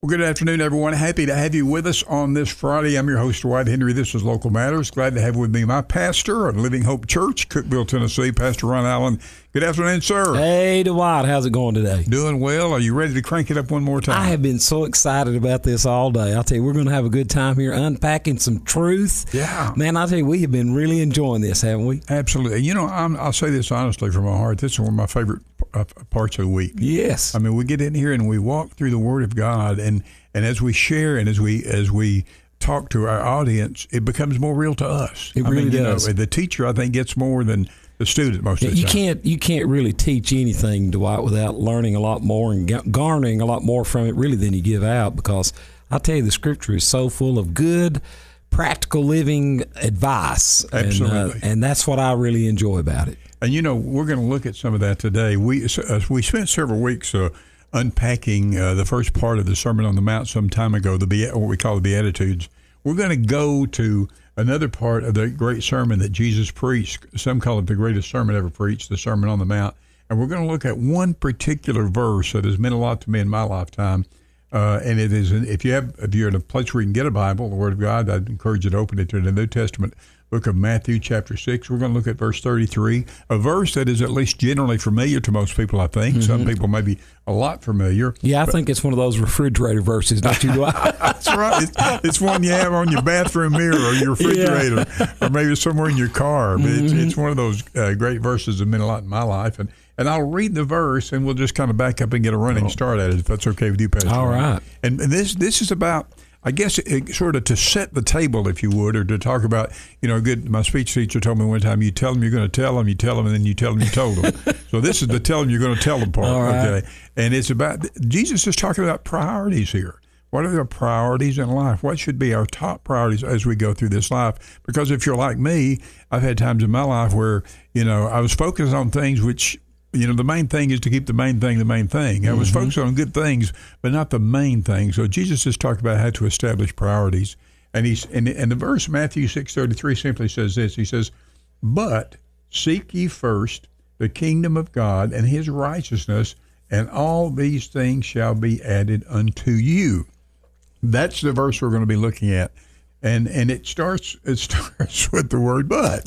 Well, good afternoon, everyone. Happy to have you with us on this Friday. I'm your host, Dwight Henry. This is Local Matters. Glad to have with me my pastor of Living Hope Church, Cookeville, Tennessee, Pastor Ron Allen. Good afternoon, sir. Hey, Dwight. How's it going today? Doing well. Are you ready to crank it up one more time? I have been so excited about this all day. I'll tell you, we're going to have a good time here unpacking some truth. Yeah. Man, I'll tell you, we have been really enjoying this, haven't we? Absolutely. You know, I'll say this honestly from my heart. This is one of my favorite parts of the week. Yes. I mean, we get in here and we walk through the Word of God, and as we share and as we talk to our audience, it becomes more real to us. It really does. The teacher, I think, gets more than the student most of the time. You can't really teach anything, Dwight, without learning a lot more and garnering a lot more from it, really, than you give out. Because I tell you, the Scripture is so full of good, practical living advice. Absolutely, and that's what I really enjoy about it. And you know, we're going to look at some of that today. We spent several weeks unpacking the first part of the Sermon on the Mount some time ago, what we call the Beatitudes. We're going to go to another part of the great sermon that Jesus preached. Some call it the greatest sermon ever preached, the Sermon on the Mount. And we're going to look at one particular verse that has meant a lot to me in my lifetime. And it is, if you're in a place where you can get a Bible, the Word of God, I'd encourage you to open it to the New Testament book of Matthew, chapter 6. We're going to look at verse 33, a verse that is at least generally familiar to most people, I think. Mm-hmm. Some people may be a lot familiar. Yeah, I think it's one of those refrigerator verses, don't you? That's right. It's one you have on your bathroom mirror or your refrigerator or maybe somewhere in your car. But it's one of those great verses that meant a lot in my life. And I'll read the verse, and we'll just kind of back up and get a running start at it, if that's okay with you, Pastor. All right. And this is about, I guess, sort of to set the table, if you would, or to talk about, my speech teacher told me one time, you tell them you're going to tell them, you tell them, and then you tell them you told them. So this is the tell them you're going to tell them part. All right. Okay. And it's about, Jesus is talking about priorities here. What are the priorities in life? What should be our top priorities as we go through this life? Because if you're like me, I've had times in my life where, I was focused on things which, the main thing is to keep the main thing the main thing. I was focused on good things, but not the main thing. So Jesus just talked about how to establish priorities. And the verse, Matthew 6:33, simply says this. He says, "But seek ye first the kingdom of God and his righteousness, and all these things shall be added unto you." That's the verse we're going to be looking at. And it starts with the word "but."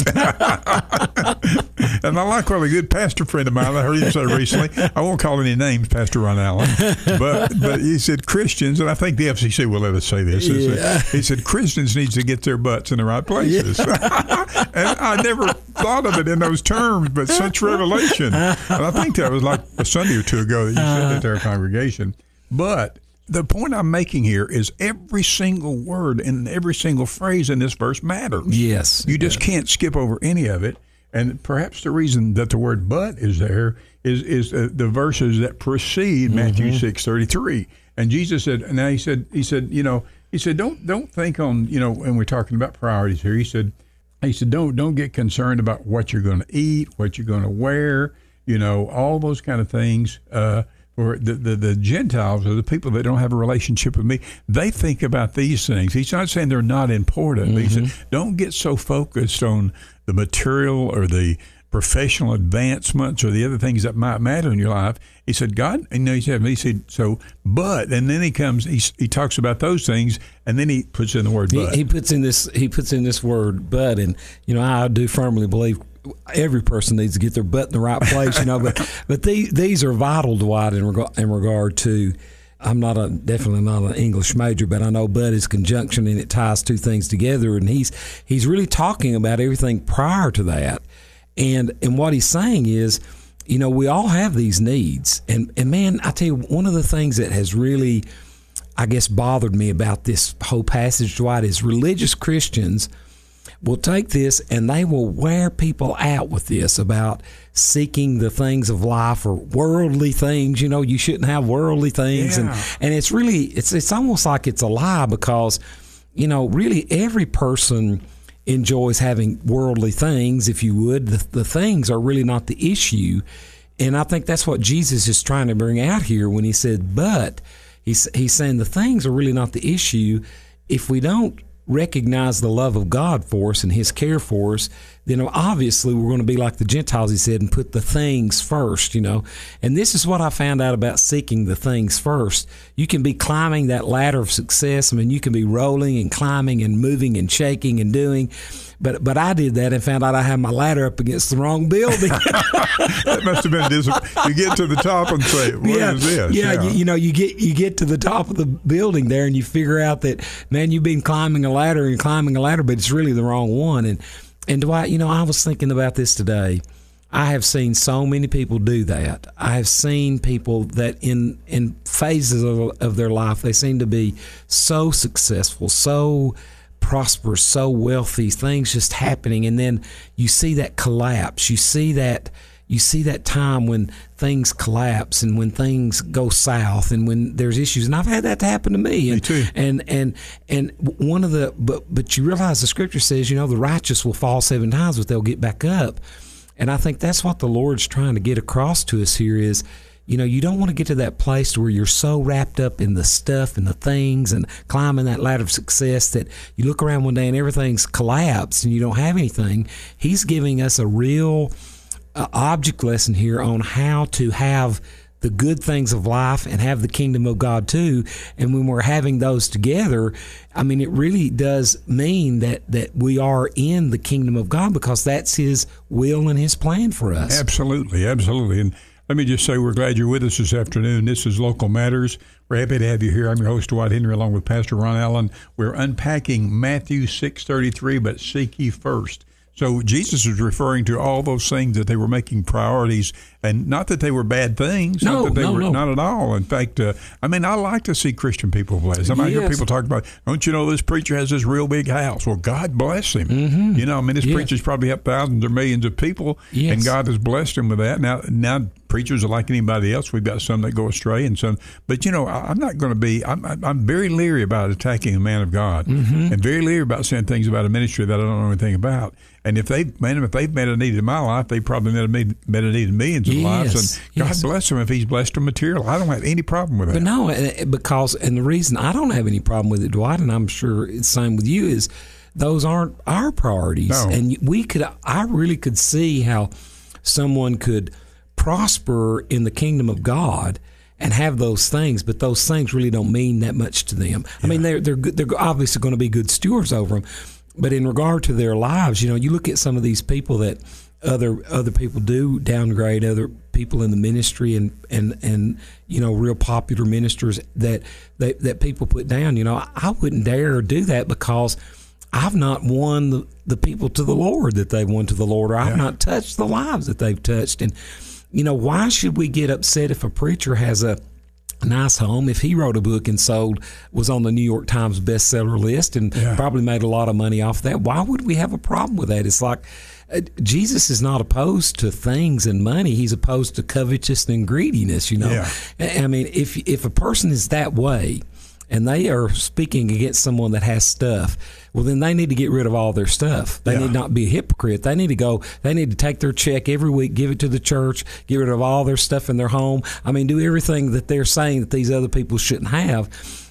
And I like what a good pastor friend of mine, I heard him say recently, I won't call any names, Pastor Ron Allen, but he said Christians, and I think the FCC will let us say this, he said Christians needs to get their butts in the right places. And I never thought of it in those terms, but such revelation. And I think that was like a Sunday or two ago that you said that to our congregation. But the point I'm making here is every single word and every single phrase in this verse matters. Yes. You just can't skip over any of it. And perhaps the reason that the word "but" is there is the verses that precede Matthew 6:33. And Jesus said, don't think on, when we're talking about priorities here, he said, don't get concerned about what you're going to eat, what you're going to wear, all those kind of things. Or the Gentiles, or the people that don't have a relationship with me, they think about these things. He's not saying they're not important. He said, don't get so focused on the material or the professional advancements or the other things that might matter in your life. He said, God, he said, so, but, and then he talks about those things, and then he puts in the word "but." He puts in this word "but," and I do firmly believe every person needs to get their butt in the right place, but these are vital, Dwight, in regard to. I'm definitely not an English major, but I know "but" is conjunction, and it ties two things together. And he's really talking about everything prior to that, and what he's saying is, we all have these needs, and man, I tell you, one of the things that has really, I guess, bothered me about this whole passage, Dwight, is religious Christians will take this and they will wear people out with this about seeking the things of life or worldly things. You shouldn't have worldly things. Yeah. And it's really, it's almost like it's a lie because, really every person enjoys having worldly things, if you would. The things are really not the issue. And I think that's what Jesus is trying to bring out here when he said, but he's saying the things are really not the issue. If we don't recognize the love of God for us and His care for us, then obviously we're going to be like the Gentiles, he said, and put the things first, And this is what I found out about seeking the things first. You can be climbing that ladder of success. I mean, you can be rolling and climbing and moving and shaking and doing. But I did that and found out I had my ladder up against the wrong building. That must have been you get to the top and say, what is this? Yeah, you get to the top of the building there and you figure out that, man, you've been climbing a ladder, but it's really the wrong one. And Dwight, I was thinking about this today. I have seen so many people do that. I have seen people that in phases of their life, they seem to be so successful, so prosperous, so wealthy, things just happening, and then you see that collapse. You see that time when things collapse and when things go south and when there's issues. And I've had that to happen to me. Me too. And one of the but you realize the scripture says, the righteous will fall 7 times, but they'll get back up. And I think that's what the Lord's trying to get across to us here is, you don't want to get to that place where you're so wrapped up in the stuff and the things and climbing that ladder of success that you look around one day and everything's collapsed and you don't have anything. He's giving us a real object lesson here on how to have the good things of life and have the kingdom of God too. And when we're having those together, I mean, it really does mean that we are in the kingdom of God because that's His will and His plan for us. Absolutely, absolutely. And let me just say we're glad you're with us this afternoon. This is Local Matters. We're happy to have you here. I'm your host, Dwight Henry, along with Pastor Ron Allen. We're unpacking Matthew 6:33, but seek ye first. So Jesus is referring to all those things that they were making priorities, and not that they were bad things. No. Not at all. In fact, I like to see Christian people blessed. I hear people talk about, don't you know this preacher has this real big house? Well, God bless him. Mm-hmm. This preacher's probably helped thousands or millions of people, and God has blessed him with that. Now preachers are like anybody else. We've got some that go astray and some. But, I'm not going to be, I'm very leery about attacking a man of God, and very leery about saying things about a ministry that I don't know anything about. And if they've met a need in my life, they probably met a need in millions of lives. And God bless them if He's blessed them material. I don't have any problem with that. But no, and the reason I don't have any problem with it, Dwight, and I'm sure it's the same with you, is those aren't our priorities. No. And I really could see how someone could prosper in the kingdom of God and have those things, but those things really don't mean that much to them. I mean, they're obviously going to be good stewards over them. But in regard to their lives, you look at some of these people that other people do downgrade other people in the ministry and real popular ministers that people put down. I wouldn't dare do that because I've not won the people to the Lord that they've won to the Lord, or I've not touched the lives that they've touched. And why should we get upset if a preacher has a nice home, if he wrote a book and was on the New York Times bestseller list and probably made a lot of money off that? Why would we have a problem with that? It's like Jesus is not opposed to things and money. He's opposed to covetousness and greediness, I mean, if a person is that way and they are speaking against someone that has stuff, well, then they need to get rid of all their stuff. They need not be a hypocrite. They need to take their check every week, give it to the church, get rid of all their stuff in their home. I mean, do everything that they're saying that these other people shouldn't have.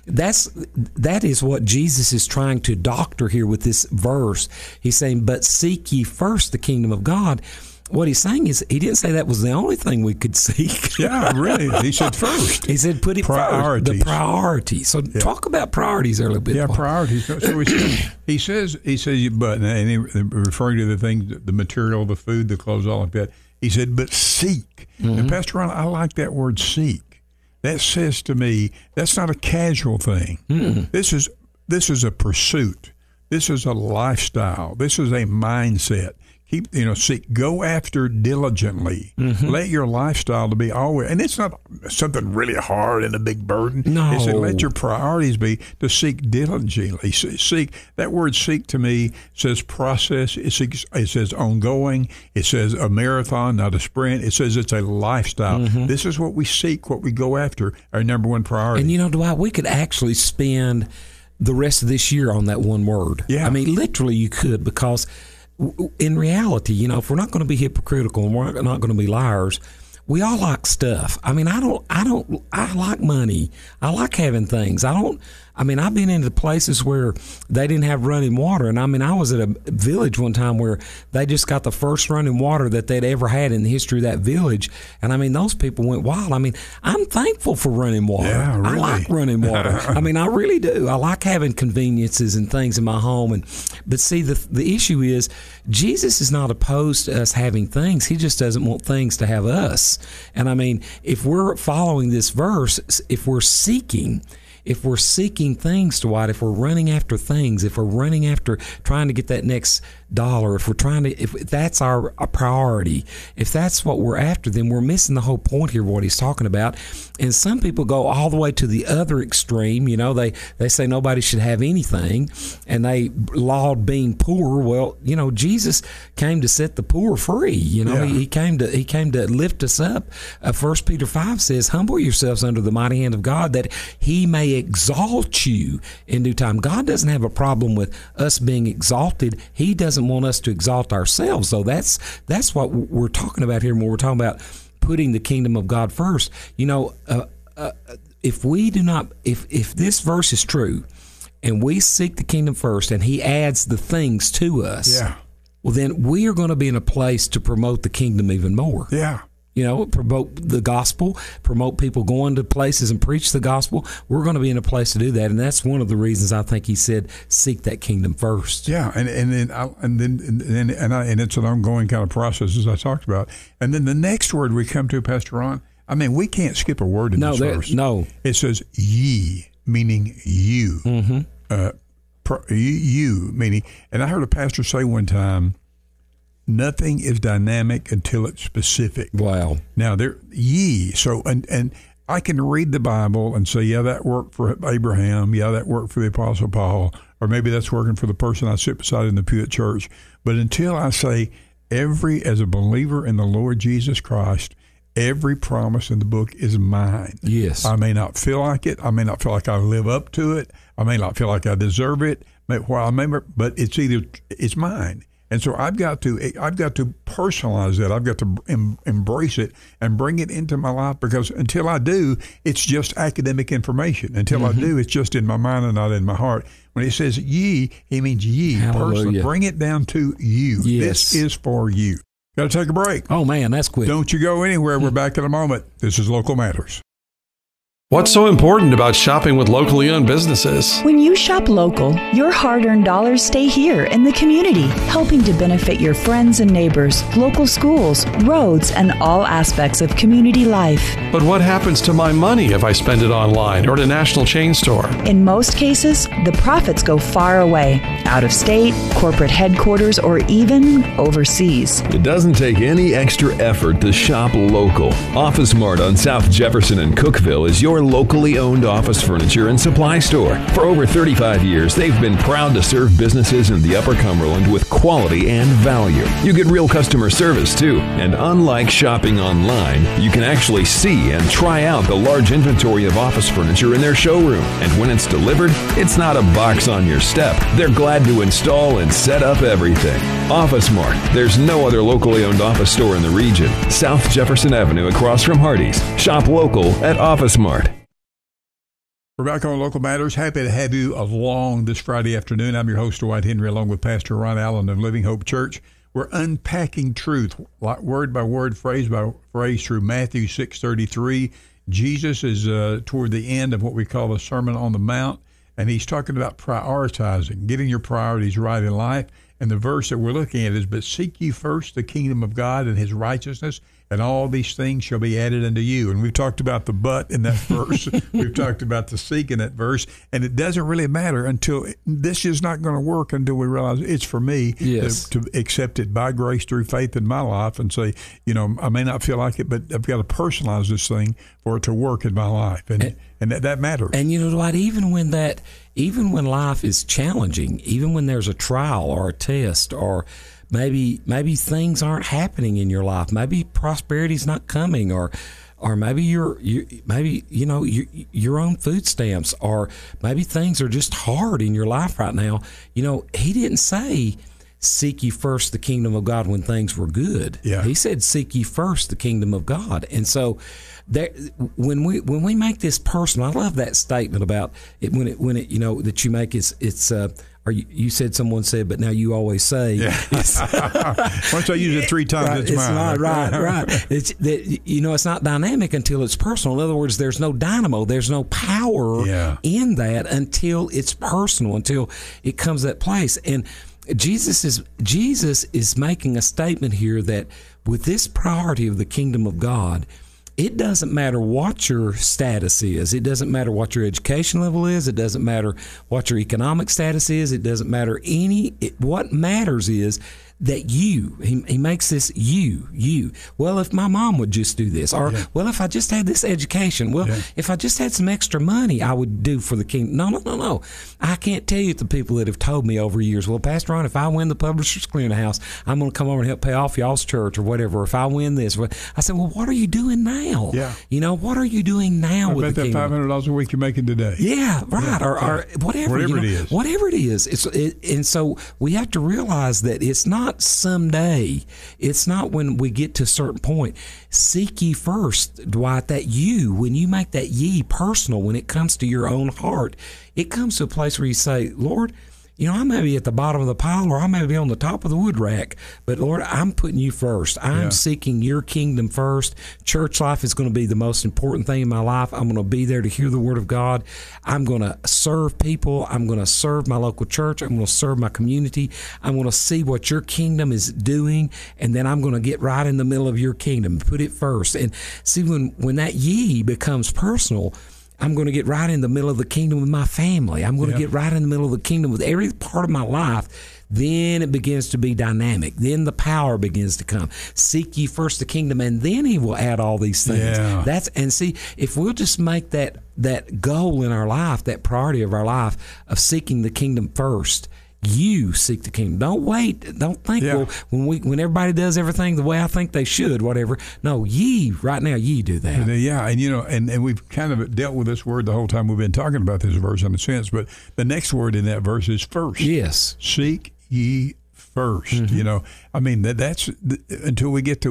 That is what Jesus is trying to doctor here with this verse. He's saying, but seek ye first the kingdom of God. What he's saying is, he didn't say that was the only thing we could seek. Yeah, really. He said first. He said put it first. The priorities. So talk about priorities there a little bit. Yeah, priorities. So he says, but, and he referring to the things, the material, the food, the clothes, all of that. He said, but seek. And Pastor Ron, I like that word seek. That says to me, that's not a casual thing. This is a pursuit. This is a lifestyle. This is a mindset. Seek, go after diligently. Let your lifestyle to be always, and it's not something really hard and a big burden. No. It's to let your priorities be to seek diligently. Seek, that word seek to me says process. It says ongoing. It says a marathon, not a sprint. It says it's a lifestyle. This is what we seek, what we go after, our number one priority. And Dwight, we could actually spend the rest of this year on that one word. Yeah. I mean, literally you could, because in reality, if we're not going to be hypocritical and we're not going to be liars, we all like stuff. I mean, I like money. I like having things. I've been into places where they didn't have running water. And I was at a village one time where they just got the first running water that they'd ever had in the history of that village. And those people went wild. I'm thankful for running water. Yeah, really. I like running water. I really do. I like having conveniences and things in my home. But see, the issue is Jesus is not opposed to us having things. He just doesn't want things to have us. And if we're following this verse, if we're seeking things, Dwight, if we're running after things, if we're running after trying to get that next dollar, if that's our priority, if that's what we're after, then we're missing the whole point here of what he's talking about. And some people go all the way to the other extreme. They say nobody should have anything, and they laud being poor. Well, Jesus came to set the poor free. He came to lift us up. 1 Peter 5 says, "Humble yourselves under the mighty hand of God, that He may exalt you in due time." God doesn't have a problem with us being exalted. He doesn't want us to exalt ourselves. So that's what we're talking about here when we're talking about putting the kingdom of God first. If we do not, if this verse is true, and we seek the kingdom first, and He adds the things to us, well, then we are going to be in a place to promote the kingdom even more. Yeah. Promote the gospel, promote people going to places and preach the gospel. We're going to be in a place to do that, and that's one of the reasons I think he said, "Seek that kingdom first." Yeah, and it's an ongoing kind of process, as I talked about. And then the next word we come to, Pastor Ron, we can't skip a word in this verse. No, it says "ye," meaning you. Mm-hmm. You meaning, and I heard a pastor say one time, nothing is dynamic until it's specific. Wow. Now, ye. So, and I can read the Bible and say, yeah, that worked for Abraham. Yeah, that worked for the Apostle Paul. Or maybe that's working for the person I sit beside in the pew at church. But until I say as a believer in the Lord Jesus Christ, every promise in the book is mine. Yes. I may not feel like it. I may not feel like I live up to it. I may not feel like I deserve it. But it's mine. And so I've got to personalize that. I've got to embrace it and bring it into my life, because until I do, it's just academic information. Until I do, it's just in my mind and not in my heart. When he says ye, he means ye. Personally, bring it down to you. Yes. This is for you. Got to take a break. Oh, man, that's quick. Don't you go anywhere. We're back in a moment. This is Local Matters. What's so important about shopping with locally owned businesses? When you shop local, your hard-earned dollars stay here in the community, helping to benefit your friends and neighbors, local schools, roads, and all aspects of community life. But what happens to my money if I spend it online or at a national chain store? In most cases, the profits go far away, out of state, corporate headquarters, or even overseas. It doesn't take any extra effort to shop local. Office Mart on South Jefferson and Cookeville is your locally owned office furniture and supply store. For over 35 years, they've been proud to serve businesses in the Upper Cumberland with quality and value. You get real customer service too, and unlike shopping online, you can actually see and try out the large inventory of office furniture in their showroom. And when it's delivered, it's not a box on your step. They're glad to install and set up everything. Office Mart. There's no other locally owned office store in the region. South Jefferson Avenue across from Hardee's. Shop local at Office Mart. We're back on Local Matters. Happy to have you along this Friday afternoon. I'm your host, Dwight Henry, along with Pastor Ron Allen of Living Hope Church. We're unpacking truth, word by word, phrase by phrase, through Matthew 6:33. Jesus is toward the end of what we call the Sermon on the Mount, and he's talking about prioritizing, getting your priorities right in life. And the verse that we're looking at is, "But seek ye first the kingdom of God and his righteousness, and all these things shall be added unto you." And we've talked about the but in that verse. We've talked about the seek in that verse. And it doesn't really matter until this is not going to work until we realize it's for me. Yes. to accept it by grace through faith in my life and say, I may not feel like it, but I've got to personalize this thing for it to work in my life. And that matters. And Dwight, even when life is challenging, even when there's a trial or a test, or maybe things aren't happening in your life, maybe prosperity's not coming, or maybe your own food stamps, or maybe things are just hard in your life right now. He didn't say seek ye first the kingdom of God when things were good. Yeah. He said, seek ye first the kingdom of God. And so there, when we make this personal, I love that statement about it when it that you make or you said, someone said, but now you always say. Yeah. Once I use it 3 times, right, it's mine. Right. It's that, it's not dynamic until it's personal. In other words, there's no dynamo, there's no power in that until it's personal, until it comes to that place. And Jesus is making a statement here that with this priority of the kingdom of God, it doesn't matter what your status is. It doesn't matter what your education level is. It doesn't matter what your economic status is. It doesn't matter what matters is that he makes this you. Well, if my mom would just do this, or well, if I just had this education, if I just had some extra money, I would do for the kingdom. No. I can't tell you the people that have told me over years, well, Pastor Ron, if I win the Publishers Clearinghouse, I'm going to come over and help pay off y'all's church or whatever. Or if I win this, I said, well, what are you doing now? Yeah. What are you doing now with the kingdom? $500 a week you're making today. Yeah, right. Yeah. Or whatever it is. Whatever it is. And so we have to realize that it's not someday. It's not when we get to a certain point. Seek ye first, Dwight, that when you make that ye personal, when it comes to your own heart, it comes to a place where you say, Lord, I may be at the bottom of the pile or I may be on the top of the wood rack, but Lord, I'm putting you first. I'm seeking your kingdom first. Church life is going to be the most important thing in my life. I'm going to be there to hear the word of God. I'm going to serve people. I'm going to serve my local church. I'm going to serve my community. I'm going to see what your kingdom is doing, and then I'm going to get right in the middle of your kingdom, put it first. And see, when that ye becomes personal, I'm going to get right in the middle of the kingdom with my family. I'm going to get right in the middle of the kingdom with every part of my life. Then it begins to be dynamic. Then the power begins to come. Seek ye first the kingdom, and then he will add all these things. Yeah. See, if we'll just make that goal in our life, that priority of our life of seeking the kingdom first, you seek the kingdom. Don't wait. Don't think, well, when everybody does everything the way I think they should, whatever. No, right now, ye do that. Yeah, and we've kind of dealt with this word the whole time we've been talking about this verse in a sense, but the next word in that verse is first. Yes. Seek ye first. Mm-hmm. That's until we get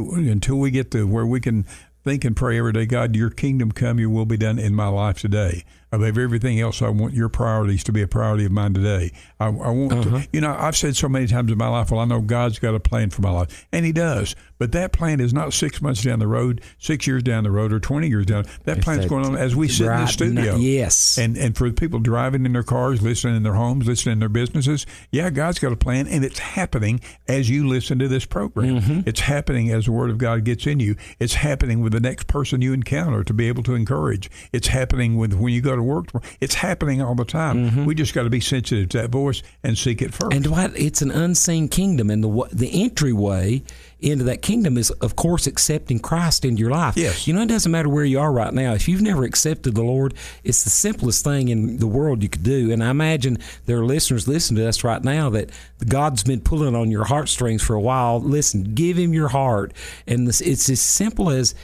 to where we can think and pray every day, God, your kingdom come, your will be done in my life today. Above everything else, I want your priorities to be a priority of mine today. I want to, I've said so many times in my life, well, I know God's got a plan for my life. And he does. But that plan is not 6 months down the road, 6 years down the road, or 20 years down. That plan's going on as we sit in the studio. Yes. And for the people driving in their cars, listening in their homes, listening in their businesses, God's got a plan, and it's happening as you listen to this program. Mm-hmm. It's happening as the Word of God gets in you. It's happening with the next person you encounter to be able to encourage. It's happening with when you go to work. It's happening all the time. Mm-hmm. We just got to be sensitive to that voice and seek it first. And Dwight, it's an unseen kingdom, and the entryway into that kingdom is, of course, accepting Christ into your life. Yes. It doesn't matter where you are right now. If you've never accepted the Lord, it's the simplest thing in the world you could do. And I imagine there are listeners listening to us right now that God's been pulling on your heartstrings for a while. Listen, give him your heart. And it's just as simple as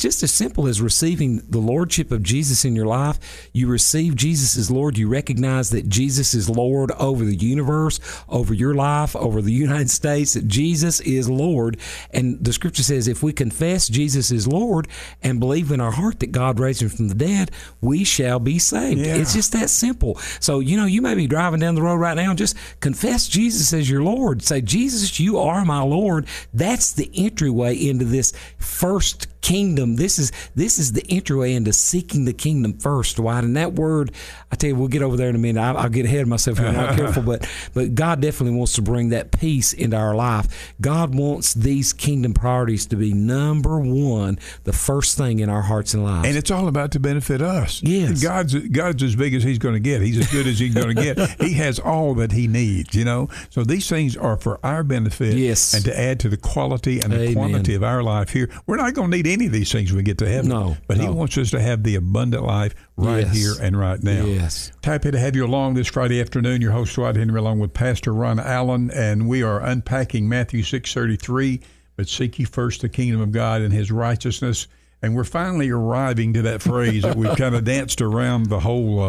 receiving the Lordship of Jesus in your life. You receive Jesus as Lord. You recognize that Jesus is Lord over the universe, over your life, over the United States, that Jesus is Lord. And the scripture says if we confess Jesus is Lord and believe in our heart that God raised him from the dead, we shall be saved. Yeah. It's just that simple. So, you may be driving down the road right now and just confess Jesus as your Lord. Say, Jesus, you are my Lord. That's the entryway into this first kingdom. This is the entryway into seeking the kingdom first, Dwight. And that word, I tell you, we'll get over there in a minute. I'll get ahead of myself if I'm not careful, but God definitely wants to bring that peace into our life. God wants these kingdom priorities to be number one, the first thing in our hearts and lives. And it's all about to benefit us. Yes. God's as big as he's going to get. He's as good as he's going to get. He has all that he needs, So these things are for our benefit and to add to the quality and the quantity of our life here. We're not going to need any of these things when we get to heaven. But he wants us to have the abundant life right here and right now. Yes. Happy to have you along this Friday afternoon. Your host, Dwight Henry, along with Pastor Ron Allen, and we are unpacking Matthew 6:33, but seek ye first the kingdom of God and his righteousness. And we're finally arriving to that phrase that we've kind of danced around the whole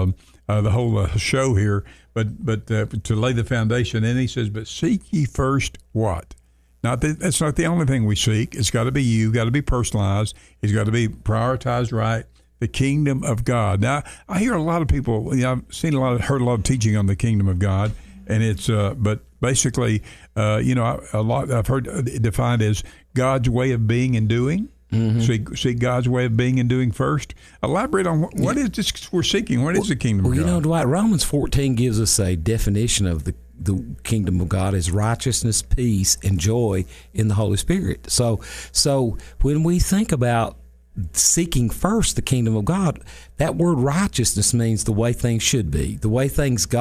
the whole show here, but to lay the foundation. And he says, but seek ye first what? That's not the only thing we seek. It's got to be you, got to be personalized. It's got to be prioritized right. The kingdom of God. Now, I hear a lot of people, I've heard a lot of teaching on the kingdom of God, and it's, but basically, I've heard it defined as God's way of being and doing. Mm-hmm. Seek God's way of being and doing first. Elaborate on what is this we're seeking? What is the kingdom of God? Well, Dwight, Romans 14 gives us a definition of the kingdom of God is righteousness, peace, and joy in the Holy Spirit. So when we think about seeking first the kingdom of God, that word righteousness means the way things should be, the way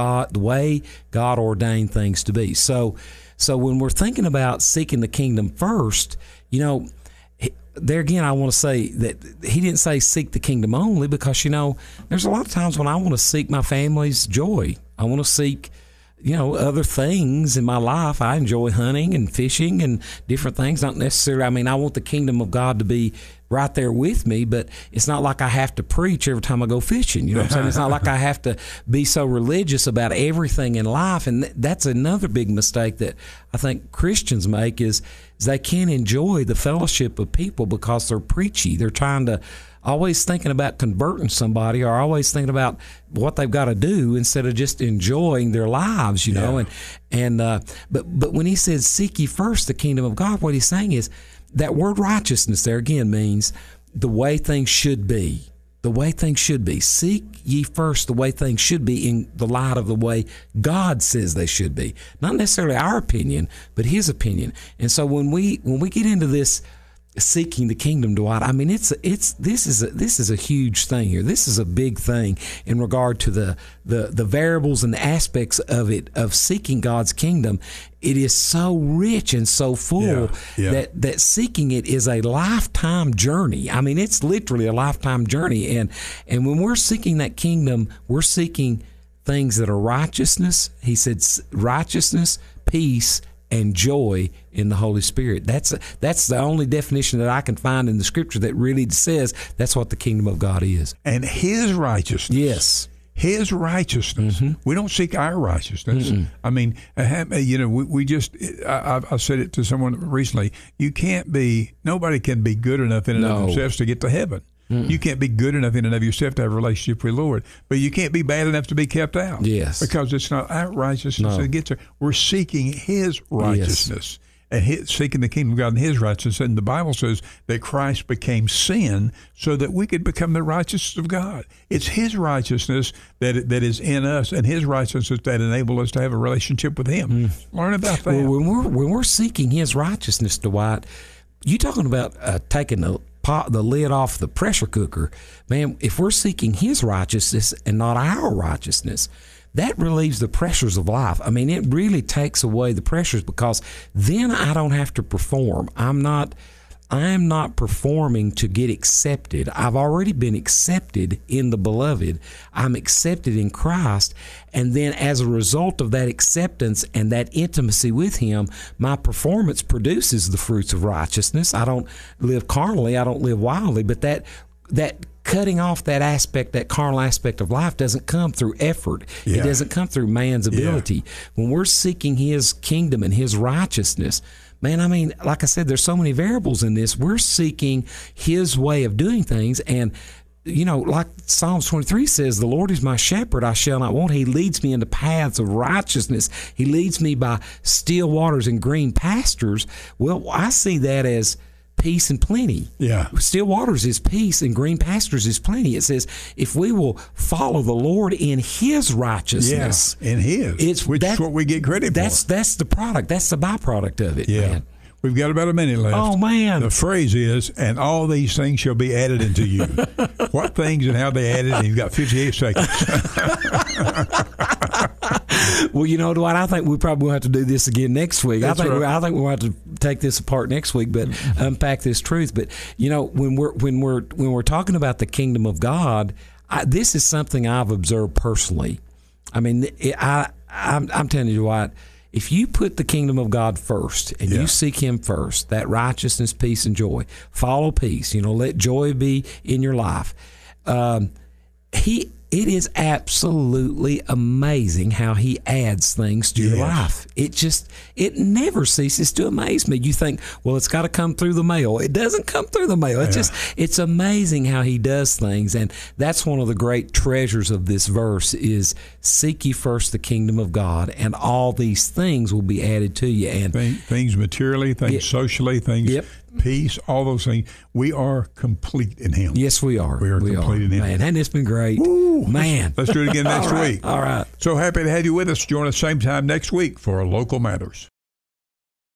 God ordained things to be. So when we're thinking about seeking the kingdom first, there again, I want to say that he didn't say seek the kingdom only, because there's a lot of times when I want to seek my family's joy. I want to seek other things in my life. I enjoy hunting and fishing and different things. Not necessarily, I want the kingdom of God to be right there with me, but it's not like I have to preach every time I go fishing. You know what I'm saying? It's not like I have to be so religious about everything in life. And that's another big mistake that I think Christians make is they can't enjoy the fellowship of people because they're preachy. They're trying to always thinking about converting somebody, or always thinking about what they've got to do instead of just enjoying their lives, but when he says seek ye first the kingdom of God, what he's saying is that word righteousness there again means the way things should be. The way things should be. Seek ye first the way things should be in the light of the way God says they should be. Not necessarily our opinion, but his opinion. And so when we get into this seeking the kingdom, Dwight, this is a huge thing here. This is a big thing in regard to the variables and the aspects of it, of seeking God's kingdom. It is so rich and so full that seeking it is a lifetime journey. It's literally a lifetime journey. And when we're seeking that kingdom, we're seeking things that are righteousness. He said righteousness, peace, and joy in the Holy Spirit. That's the only definition that I can find in the Scripture that really says that's what the kingdom of God is. And His righteousness. Yes. His righteousness. Mm-hmm. We don't seek our righteousness. Mm-mm. We just, I said it to someone recently, nobody can be good enough in and of themselves to get to heaven. Mm-mm. You can't be good enough in and of yourself to have a relationship with the Lord, but you can't be bad enough to be kept out. Yes. Because it's not our righteousness that gets there. We're seeking His righteousness. Yes. And seeking the kingdom of God and His righteousness. And the Bible says that Christ became sin so that we could become the righteousness of God. It's His righteousness that is in us, and His righteousness that enable us to have a relationship with Him. Learn about that. Well, when we're seeking His righteousness, Dwight, you talking about taking the lid off the pressure cooker, man. If we're seeking His righteousness and not our righteousness, that relieves the pressures of life. It really takes away the pressures, because then I don't have to perform. I am not performing to get accepted. I've already been accepted in the beloved. I'm accepted in Christ. And then as a result of that acceptance and that intimacy with Him, my performance produces the fruits of righteousness. I don't live carnally. I don't live wildly. But that cutting off that carnal aspect of life doesn't come through effort. Yeah. It doesn't come through man's ability. Yeah. When we're seeking His kingdom and His righteousness, man, like I said, there's so many variables in this. We're seeking His way of doing things. And, like Psalms 23 says, the Lord is my shepherd, I shall not want. He leads me into paths of righteousness. He leads me by still waters and green pastures. Well, I see that as peace and plenty. Yeah. Still waters is peace and green pastures is plenty. It says if we will follow the Lord in His righteousness. Yeah, in His. Which is what we get credit for. That's the product. That's the byproduct of it, man. We've got about a minute left. Oh, man. The phrase is, and all these things shall be added unto you. What things and how they added, and you've got 58 seconds. Well, Dwight, I think we probably will have to do this again next week. I think we'll have to take this apart next week, but unpack this truth. But when we're talking about the kingdom of God, this is something I've observed personally. I'm telling you, Dwight, if you put the kingdom of God first and you seek Him first, that righteousness, peace, and joy, follow peace. Let joy be in your life. It is absolutely amazing how he adds things to your life. It never ceases to amaze me. You think, well, it's got to come through the mail. It doesn't come through the mail. It's amazing how he does things. And that's one of the great treasures of this verse is seek ye first the kingdom of God, and all these things will be added to you. And things materially, things socially, things peace, all those things. We are complete in him. Yes, we are. We are complete in him. Man, and it's been great. Woo. Man. Let's do it again next week. All right. So happy to have you with us. Join us same time next week for Local Matters.